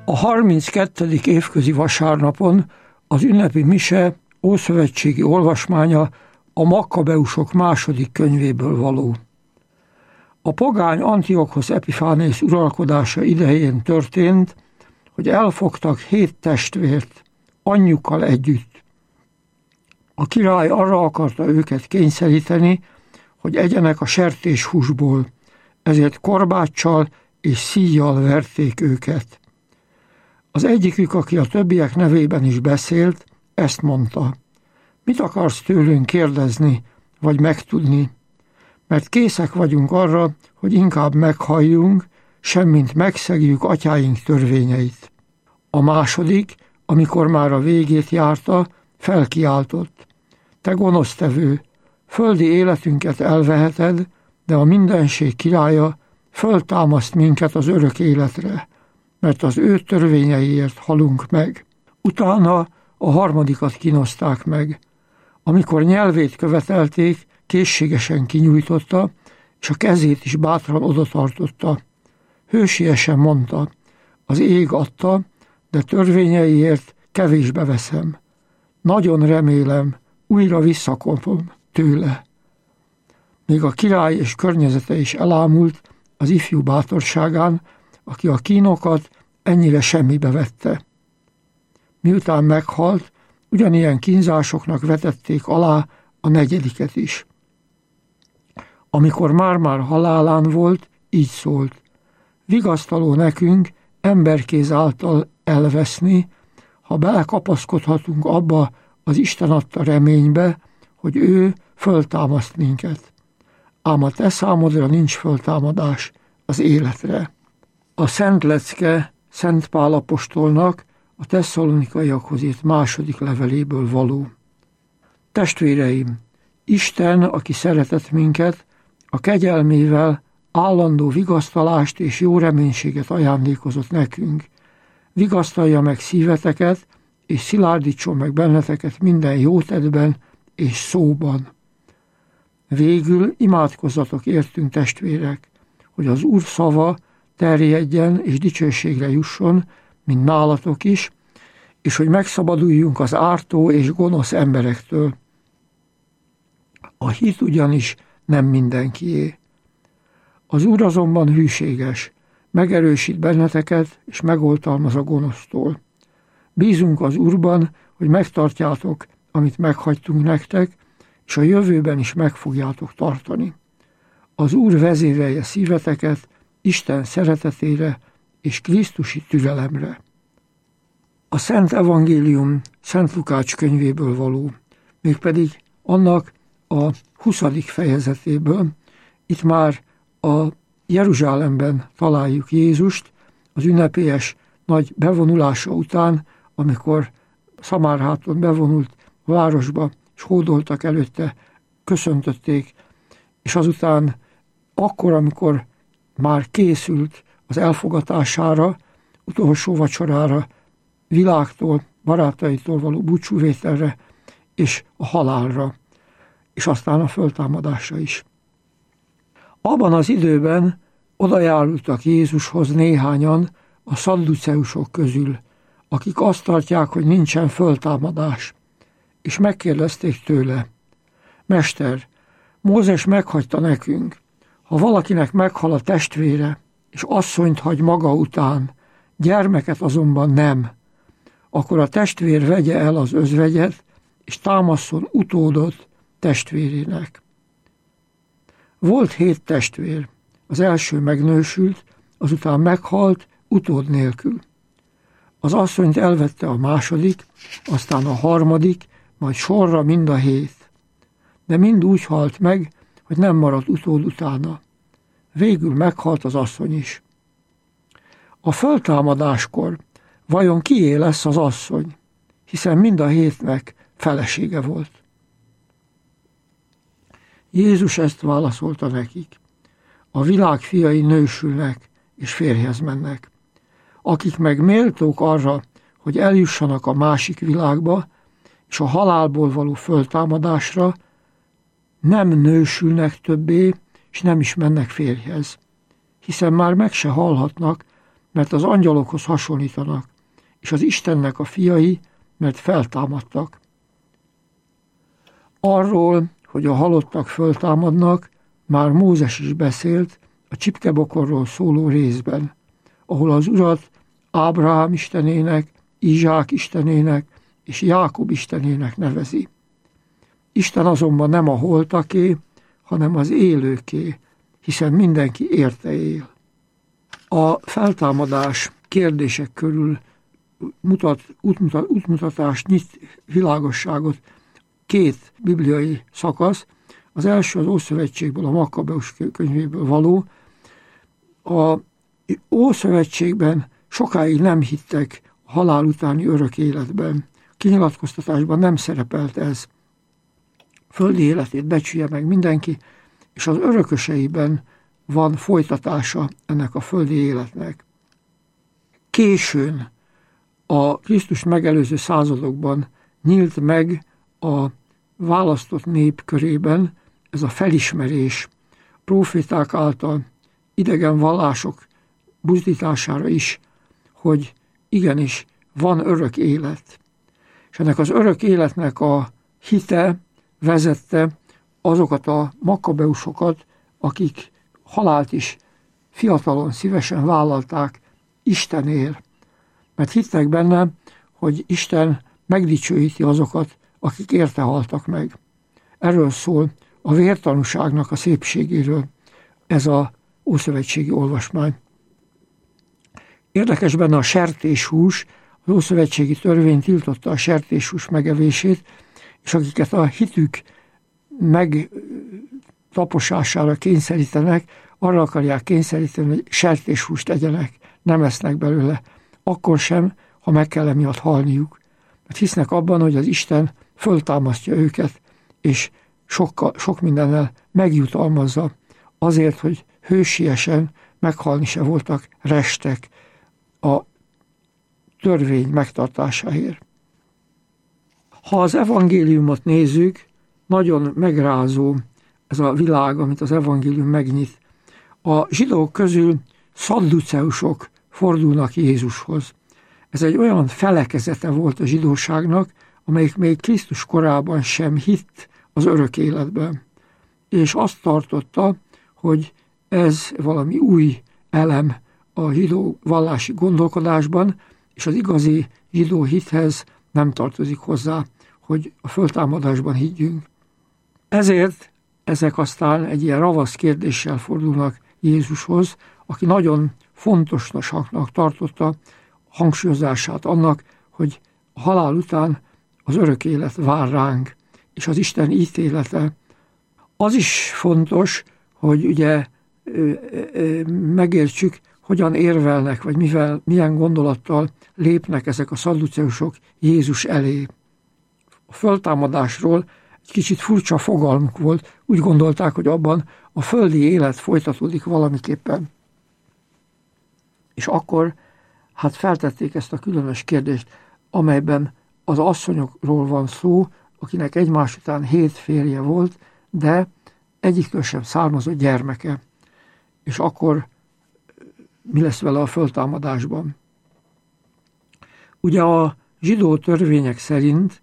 A 32. évközi vasárnapon az ünnepi mise ószövetségi olvasmánya a Makkabeusok második könyvéből való. A pogány Antiochos Epiphánész uralkodása idején történt, hogy elfogtak 7 testvért, anyjukkal együtt. A király arra akarta őket kényszeríteni, hogy egyenek a sertéshúsból, ezért korbáccsal és szíjjal verték őket. Az egyikük, aki a többiek nevében is beszélt, ezt mondta: mit akarsz tőlünk kérdezni, vagy megtudni? Mert készek vagyunk arra, hogy inkább meghalljunk, semmint megszegjük atyáink törvényeit. A második, amikor már a végét járta, felkiáltott: te gonosztevő, földi életünket elveheted, de a mindenség királya föltámaszt minket az örök életre, mert az ő törvényeiért halunk meg. Utána a harmadikat kínozták meg. Amikor nyelvét követelték, készségesen kinyújtotta, és a kezét is bátran odatartotta. Hősiesen mondta: az ég adta, de törvényeiért kevésbe veszem. Nagyon remélem, újra visszakapom tőle. Még a király és környezete is elámult az ifjú bátorságán, aki a kínokat ennyire semmibe vette. Miután meghalt, ugyanilyen kínzásoknak vetették alá a 4. is. Amikor már halálán volt, így szólt: vigasztaló nekünk emberkéz által elveszni, ha belekapaszkodhatunk abba az Isten adta reménybe, hogy ő föltámaszt minket. Ám a te számodra nincs föltámadás az életre. A Szent Lecke Szent Pál apostolnak a Tesszalonikaiakhoz írt második leveléből való. Testvéreim, Isten, aki szeretett minket, a kegyelmével állandó vigasztalást és jó reménységet ajándékozott nekünk. Vigasztalja meg szíveteket, és szilárdítson meg benneteket minden jótettben és szóban. Végül imádkozzatok értünk, testvérek, hogy az Úr szava terjedjen és dicsőségre jusson, mint nálatok is, és hogy megszabaduljunk az ártó és gonosz emberektől. A hit ugyanis nem mindenkié. Az Úr azonban hűséges, megerősít benneteket, és megoltalmaz a gonosztól. Bízunk az Úrban, hogy megtartjátok, amit meghagytunk nektek, és a jövőben is meg fogjátok tartani. Az Úr vezérelje szíveteket Isten szeretetére és krisztusi türelemre. A Szent Evangélium Szent Lukács könyvéből való, mégpedig annak a 20. fejezetéből. Itt már a Jeruzsálemben találjuk Jézust az ünnepélyes nagy bevonulása után, amikor Szamárháton bevonult a városba, és hódoltak előtte, köszöntötték, és azután akkor, amikor már készült az elfogatására, utolsó vacsorára, világtól, barátaitól való búcsúvételre, és a halálra, és aztán a föltámadásra is. Abban az időben odajárultak Jézushoz néhányan a szadduceusok közül, akik azt tartják, hogy nincsen föltámadás, és megkérdezték tőle: Mester, Mózes meghagyta nekünk, ha valakinek meghal a testvére, és asszonyt hagy maga után, gyermeket azonban nem, akkor a testvér vegye el az özvegyet, és támasszon utódot testvérének. Volt 7 testvér, az első megnősült, azután meghalt utód nélkül. Az asszonyt elvette a második, aztán a harmadik, majd sorra mind a 7. De mind úgy halt meg, hogy nem maradt utód utána. Végül meghalt az asszony is. A föltámadáskor vajon kié lesz az asszony, hiszen mind a 7-nek felesége volt. Jézus ezt válaszolta nekik: a világ fiai nősülnek és férjhez mennek. Akik meg méltók arra, hogy eljussanak a másik világba, és a halálból való föltámadásra, nem nősülnek többé, és nem is mennek férjhez, hiszen már meg se halhatnak, mert az angyalokhoz hasonlítanak, és az Istennek a fiai, mert feltámadtak. Arról, hogy a halottak föltámadnak, már Mózes is beszélt a csipkebokorról szóló részben, ahol az Urat Ábrahám istenének, Izsák istenének és Jákob istenének nevezi. Isten azonban nem a holtaké, hanem az élőké, hiszen mindenki érte él. A feltámadás kérdések körül útmutatást nyit, világosságot két bibliai szakasz. Az első az Ószövetségből, a Makkabeus könyvéből való. A Ószövetségben sokáig nem hittek a halál utáni örök életben. Kinyilatkoztatásban nem szerepelt ez. Földi életét becsülje meg mindenki, és az örököseiben van folytatása ennek a földi életnek. Későn, a Krisztus megelőző századokban nyílt meg a választott nép körében ez a felismerés próféták által, idegen vallások buzdítására is, hogy igenis van örök élet. És ennek az örök életnek a hite vezette azokat a makkabeusokat, akik halált is fiatalon szívesen vállalták Istenért, mert hittek benne, hogy Isten megdicsőíti azokat, akik érte haltak meg. Erről szól a vértanúságnak a szépségéről ez az ószövetségi olvasmány. Érdekes benne a sertéshús, az ószövetségi törvény tiltotta a sertéshús megevését, és akiket a hitük megtaposására kényszerítenek, arra akarják kényszeríteni, hogy sertéshúst tegyenek, nem esznek belőle, akkor sem, ha meg kell emiatt halniuk. Mert hisznek abban, hogy az Isten föltámasztja őket, és sok mindennel megjutalmazza, azért, hogy hősiesen meghalni se voltak restek a törvény megtartásáért. Ha az evangéliumot nézzük, nagyon megrázó ez a világ, amit az evangélium megnyit. A zsidók közül szadduceusok fordulnak Jézushoz. Ez egy olyan felekezete volt a zsidóságnak, amelyik még Krisztus korában sem hitt az örök életben. És azt tartotta, hogy ez valami új elem a zsidó vallási gondolkodásban, és az igazi zsidó hithez nem tartozik hozzá, hogy a föltámadásban higgyünk. Ezért ezek aztán egy ilyen ravasz kérdéssel fordulnak Jézushoz, aki nagyon fontosnak tartotta hangsúlyozását annak, hogy a halál után az örök élet vár ránk, és az Isten ítélete. Az is fontos, hogy ugye megértsük, hogyan érvelnek, vagy milyen gondolattal lépnek ezek a szadduceusok Jézus elé. A föltámadásról egy kicsit furcsa fogalmuk volt, úgy gondolták, hogy abban a földi élet folytatódik valamiképpen. És akkor hát feltették ezt a különös kérdést, amelyben az asszonyokról van szó, akinek egymás után 7 férje volt, de egyiktől sem származott gyermeke. És akkor mi lesz vele a föltámadásban? Ugye a zsidó törvények szerint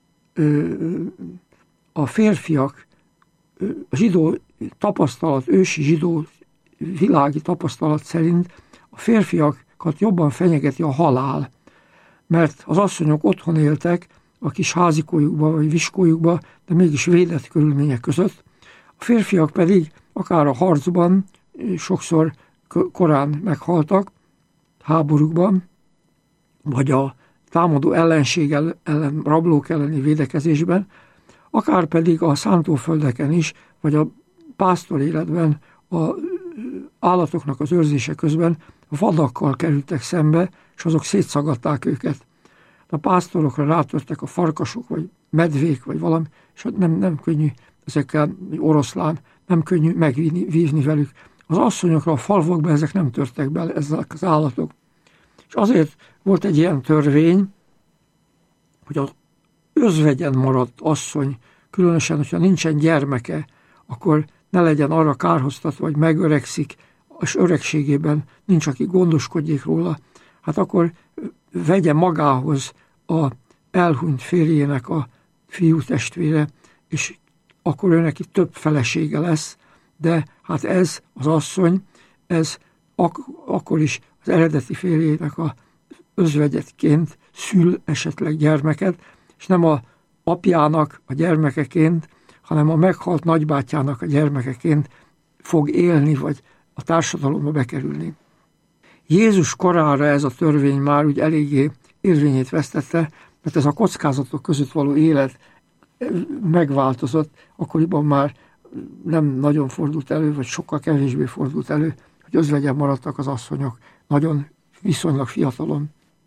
a férfiak, a zsidó tapasztalat, ősi zsidó világi tapasztalat szerint a férfiakat jobban fenyegeti a halál, mert az asszonyok otthon éltek a kis házikójukba vagy viskójukba, de mégis védett körülmények között. A férfiak pedig akár a harcban sokszor korán meghaltak, háborúkban, vagy a támadó ellenség ellen, rablók elleni védekezésben, akár pedig a szántóföldeken is, vagy a pásztor életben, a állatoknak az őrzése közben vadakkal kerültek szembe, és azok szétszagadták őket. A pásztorokra rátörtek a farkasok, vagy medvék, vagy valami, és nem könnyű ezekkel, oroszlán, nem könnyű megvívni velük. Az asszonyokra a falvakba ezek nem törtek bele, ezek az állatok. És azért volt egy ilyen törvény, hogy az özvegyen maradt asszony, különösen, hogyha nincsen gyermeke, akkor ne legyen arra kárhoztatva, hogy megöregszik, és öregségében nincs, aki gondoskodjék róla, hát akkor vegye magához a elhunyt férjének a fiú testvére, és akkor ő neki több felesége lesz, de hát ez az asszony, ez akkor is az eredeti férjének a özvegyetként szül esetleg gyermeket, és nem a apjának a gyermekeként, hanem a meghalt nagybátyjának a gyermekeként fog élni, vagy a társadalomba bekerülni. Jézus korára ez a törvény már úgy eléggé érvényét vesztette, mert ez a kockázatok között való élet megváltozott, akkoriban már nem nagyon fordult elő, vagy sokkal kevésbé fordult elő, hogy özvegyen maradtak az asszonyok nagyon viszonylag fiatalon.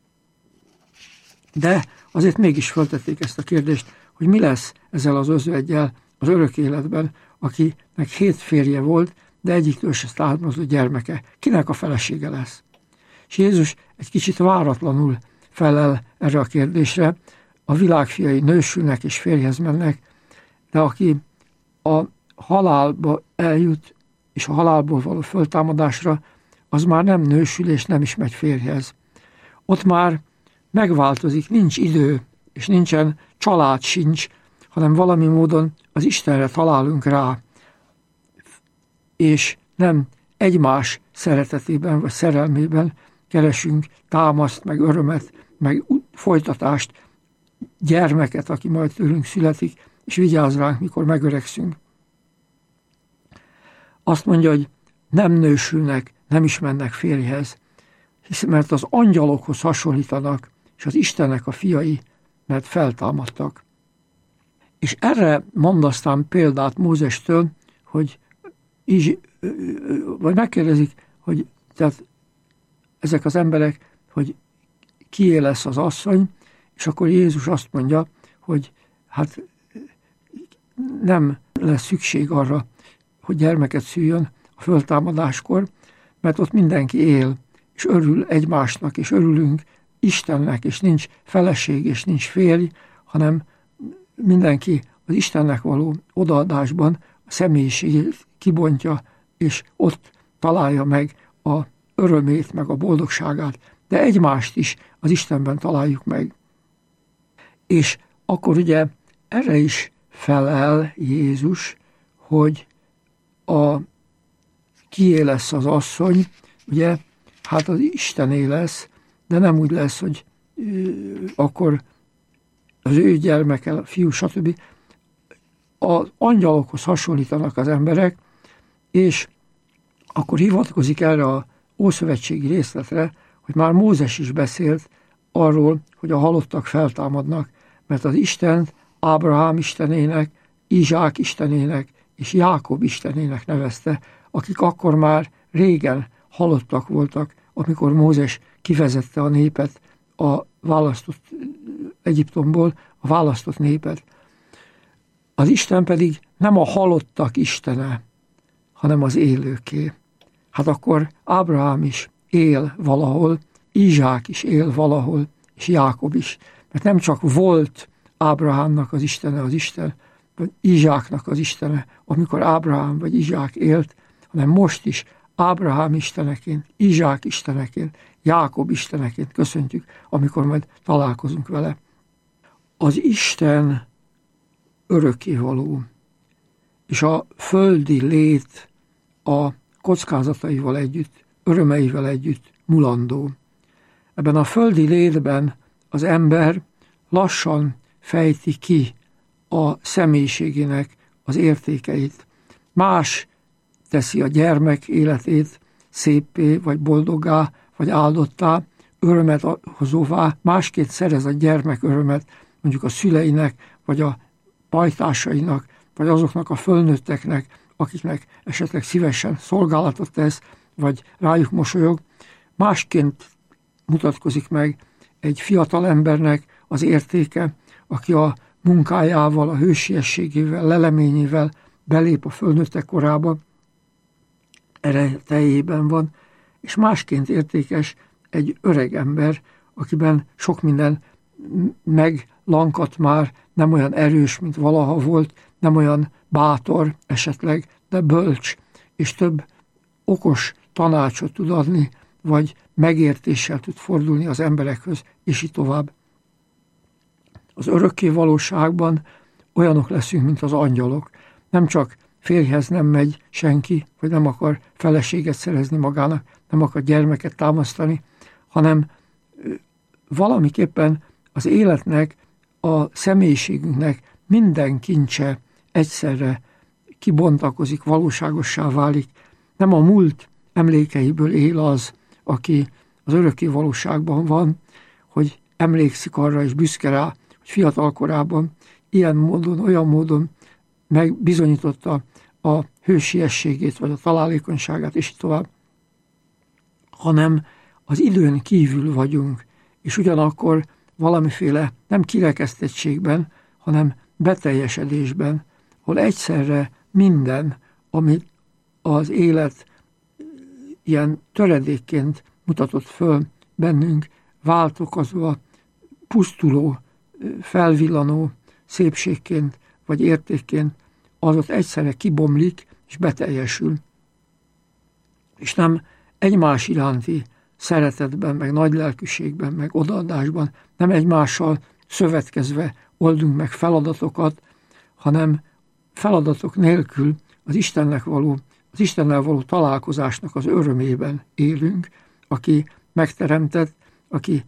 De azért mégis föltették ezt a kérdést, hogy mi lesz ezzel az özveggyel az örök életben, akinek 7 férje volt, de egyiktől se származó gyermeke. Kinek a felesége lesz? És Jézus egy kicsit váratlanul felel erre a kérdésre. A világfiai nősülnek és férjhez mennek, de aki a halálba eljut, és a halálból való föltámadásra, az már nem nősül és nem is megy férjhez. Ott már megváltozik, nincs idő, és nincsen család sincs, hanem valami módon az Istenre találunk rá, és nem egymás szeretetében vagy szerelmében keresünk támaszt, meg örömet, meg folytatást, gyermeket, aki majd tőlünk születik, és vigyáz ránk, mikor megöregszünk. Azt mondja, hogy nem nősülnek, nem is mennek férjhez, mert az angyalokhoz hasonlítanak, és az Istennek a fiai, mert feltámadtak. És erre mond aztán példát Mózestől, hogy vagy megkérdezik, hogy tehát ezek az emberek, hogy kié lesz az asszony, és akkor Jézus azt mondja, hogy hát nem lesz szükség arra, hogy gyermeket szüljön a föltámadáskor, mert ott mindenki él, és örül egymásnak, és örülünk Istennek, és nincs feleség, és nincs férj, hanem mindenki az Istennek való odaadásban a személyiségét kibontja, és ott találja meg a örömét, meg a boldogságát, de egymást is az Istenben találjuk meg. És akkor ugye erre is felel Jézus, hogy kié lesz az asszony, ugye, hát az Istené lesz, de nem úgy lesz, hogy akkor az ő gyermeke, a fiú, stb. Az angyalokhoz hasonlítanak az emberek, és akkor hivatkozik erre a ószövetségi részletre, hogy már Mózes is beszélt arról, hogy a halottak feltámadnak, mert az Istent Ábrahám istenének, Izsák istenének és Jákob istenének nevezte, akik akkor már régen halottak voltak, amikor Mózes kivezette a népet a választott Egyiptomból, a választott népet. Az Isten pedig nem a halottak istene, hanem az élőké. Hát akkor Ábrahám is él valahol, Izsák is él valahol, és Jákob is. Mert nem csak volt Ábrahámnak az Istene az Isten, vagy Izsáknak az Istene, amikor Ábrahám vagy Izsák élt, hanem most is Ábrahám isteneként, Izsák isteneként, Jákob isteneként köszöntjük, amikor majd találkozunk vele. Az Isten örökkévaló, és a földi lét a kockázataival együtt, örömeivel együtt mulandó. Ebben a földi létben az ember lassan fejti ki a személyiségének az értékeit. Más teszi a gyermek életét széppé, vagy boldoggá, vagy áldottá, örömet hozóvá, másként szerez a gyermek örömet mondjuk a szüleinek, vagy a pajtásainak, vagy azoknak a fölnőtteknek, akiknek esetleg szívesen szolgálatot tesz, vagy rájuk mosolyog. Másként mutatkozik meg egy fiatal embernek az értéke, aki a munkájával, a hősiességével, leleményével belép a fölnőttek korába, erejében van, és másként értékes egy öreg ember, akiben sok minden meglankadt már, nem olyan erős, mint valaha volt, nem olyan bátor esetleg, de bölcs, és több okos tanácsot tud adni, vagy megértéssel tud fordulni az emberekhöz, és így tovább. Az örökké valóságban olyanok leszünk, mint az angyalok. Nem csak férjhez nem megy senki, vagy nem akar feleséget szerezni magának, nem akar gyermeket támasztani, hanem valamiképpen az életnek, a személyiségünknek minden kincse egyszerre kibontakozik, valóságossá válik. Nem a múlt emlékeiből él az, aki az örökké valóságban van, hogy emlékszik arra és büszke rá, hogy fiatal korában ilyen módon, olyan módon megbizonyította a hősiességét, vagy a találékonyságát, és így tovább, hanem az időn kívül vagyunk, és ugyanakkor valamiféle nem kirekesztettségben, hanem beteljesedésben, ahol egyszerre minden, amit az élet ilyen töredékként mutatott föl bennünk, váltokozva, pusztuló, felvillanó szépségként vagy értékként, az ott egyszerre kibomlik és beteljesül. És nem egymás iránti szeretetben, meg nagy lelkűségben, meg odaadásban, nem egymással szövetkezve oldunk meg feladatokat, hanem feladatok nélkül az Istennel való találkozásnak az örömében élünk, aki megteremtett, aki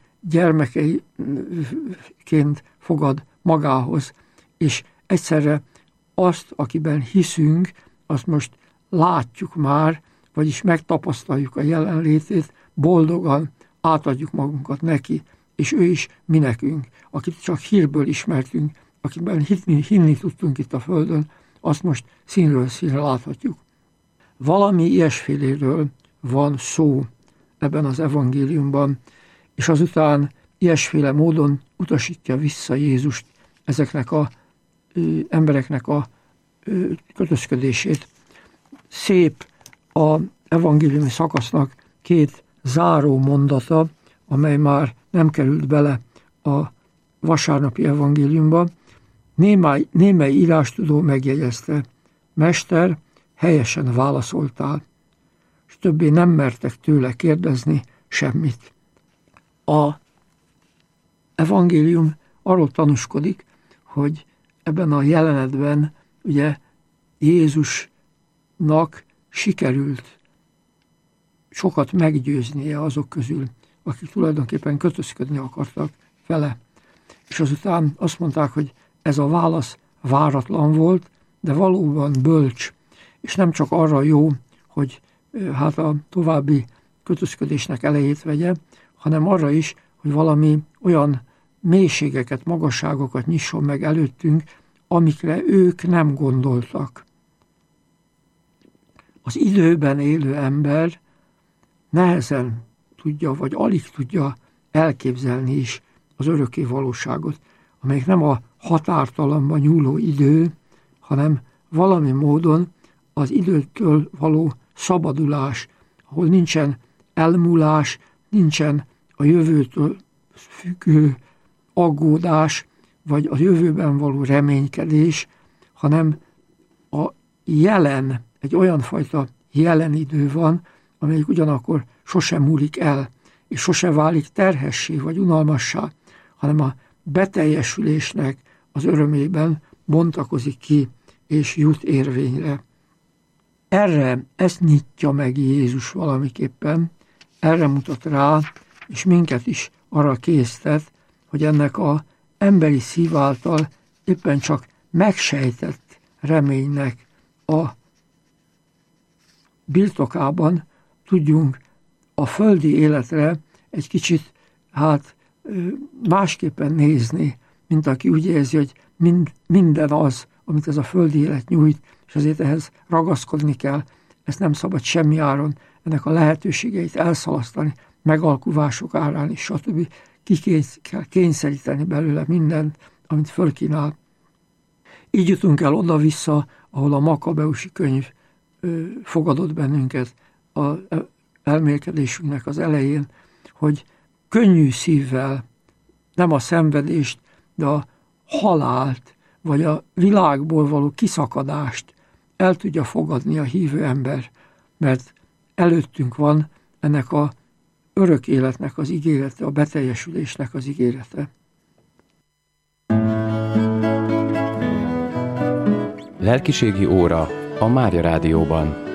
gyermekeiként fogad magához, és egyszerre azt, akiben hiszünk, azt most látjuk már, vagyis megtapasztaljuk a jelenlétét, boldogan átadjuk magunkat neki, és ő is mi nekünk, akit csak hírből ismertünk, akiben hinni tudtunk itt a Földön, azt most színről színre láthatjuk. Valami ilyesféléről van szó ebben az evangéliumban, és azután ilyesféle módon utasítja vissza Jézust ezeknek az embereknek a kötözködését. Szép az evangéliumi szakasznak két záró mondata, amely már nem került bele a vasárnapi evangéliumba. Némely írástudó megjegyezte: Mester, helyesen válaszoltál, és többé nem mertek tőle kérdezni semmit. A evangélium arról tanúskodik, hogy ebben a jelenetben ugye Jézusnak sikerült sokat meggyőznie azok közül, akik tulajdonképpen kötözködni akartak vele. És azután azt mondták, hogy ez a válasz váratlan volt, de valóban bölcs, és nem csak arra jó, hogy hát a további kötözködésnek elejét vegye, hanem arra is, hogy valami olyan mélységeket, magasságokat nyisson meg előttünk, amikre ők nem gondoltak. Az időben élő ember nehezen tudja, vagy alig tudja elképzelni is az örökké valóságot, amelyik nem a határtalanban nyúló idő, hanem valami módon az időtől való szabadulás, ahol nincsen elmúlás, nincsen a jövőtől függő aggódás, vagy a jövőben való reménykedés, hanem a jelen, egy olyan fajta jelen idő van, amelyik ugyanakkor sosem múlik el, és sosem válik terhessé vagy unalmassá, hanem a beteljesülésnek az örömében bontakozik ki, és jut érvényre. Ezt nyitja meg Jézus valamiképpen, erre mutat rá, és minket is arra késztet, hogy ennek az emberi szív által éppen csak megsejtett reménynek a birtokában tudjunk a földi életre egy kicsit másképpen nézni, mint aki úgy érzi, hogy minden az, amit ez a földi élet nyújt, és azért ehhez ragaszkodni kell, ezt nem szabad semmi áron, ennek a lehetőségeit elszalasztani, megalkuvások árán is, stb. Ki kell kényszeríteni belőle mindent, amit fölkínál. Így jutunk el oda-vissza, ahol a Makabeusi könyv fogadott bennünket az elmélkedésünknek az elején, hogy könnyű szívvel nem a szenvedést, de a halált, vagy a világból való kiszakadást el tudja fogadni a hívő ember, mert előttünk van ennek a örök életnek az ígérete, a beteljesülésnek az ígérete. Lelkiségi óra a Mária Rádióban.